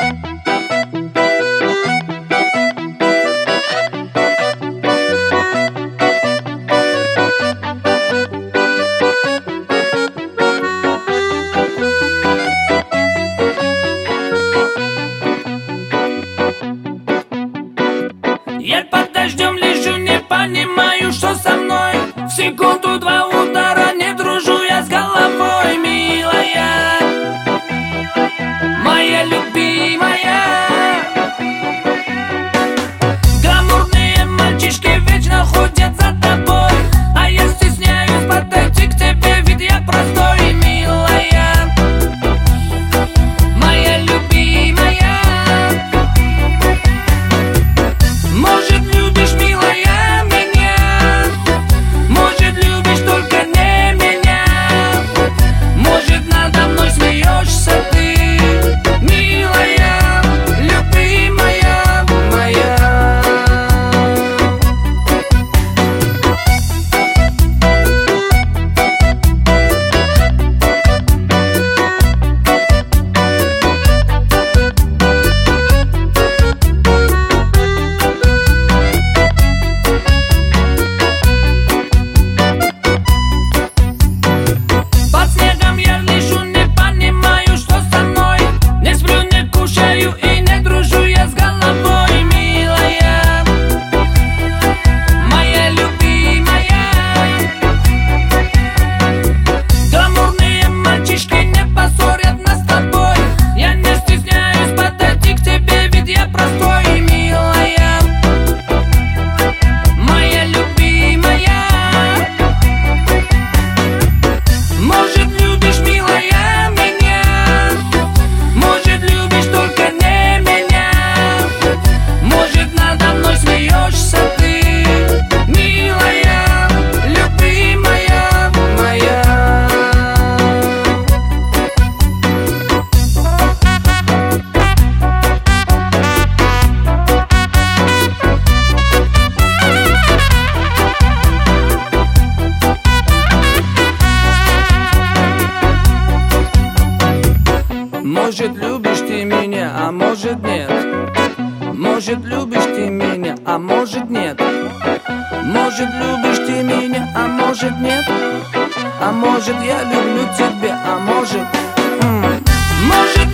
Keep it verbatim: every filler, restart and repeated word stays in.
Я под дождем лежу, не понимаю, что со мной. В секунду-два удара не дружу я с головой, милая, моя любимая. Гламурные мальчишки вечно ходят за тобой, а я стесняюсь подойти к тебе, ведь я простой, милая, моя любимая. Может, любишь, милая, меня? Может, любишь только не меня? Может, надо мной смеешься ты, милая, любимая моя? Под снегом я лежу, не понимаю, что со мной. Не сплю, не кушаю и не дружу я с головой, милая, моя любимая. Гламурные мальчишки не поссорят нас с тобой. Я не стесняюсь подойти к тебе, ведь я простой, милая, моя любимая. Может, любишь, милая, меня? Может, любишь только не меня? Может, надо мной смеешься ты, милая, любимая моя? Может, любишь ты меня, а может нет. Может, любишь ты меня, а может нет. Может, любишь ты меня, а может нет. А может, я люблю тебя, а может м. Может,